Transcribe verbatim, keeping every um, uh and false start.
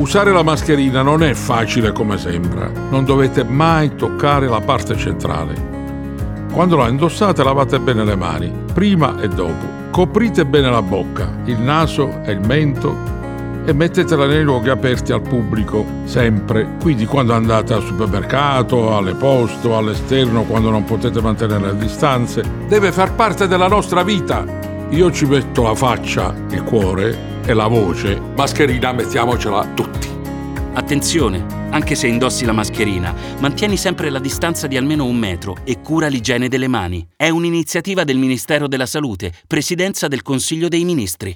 Usare la mascherina non è facile come sembra. Non dovete mai toccare la parte centrale. Quando la indossate lavate bene le mani, prima e dopo. Coprite bene la bocca, il naso e il mento e mettetela nei luoghi aperti al pubblico, sempre. Quindi quando andate al supermercato, alle poste o all'esterno, quando non potete mantenere le distanze, deve far parte della nostra vita. Io ci metto la faccia, il cuore e la voce. Mascherina mettiamocela tutti. Attenzione, anche se indossi la mascherina, mantieni sempre la distanza di almeno un metro e cura l'igiene delle mani. È un'iniziativa del Ministero della Salute, Presidenza del Consiglio dei Ministri.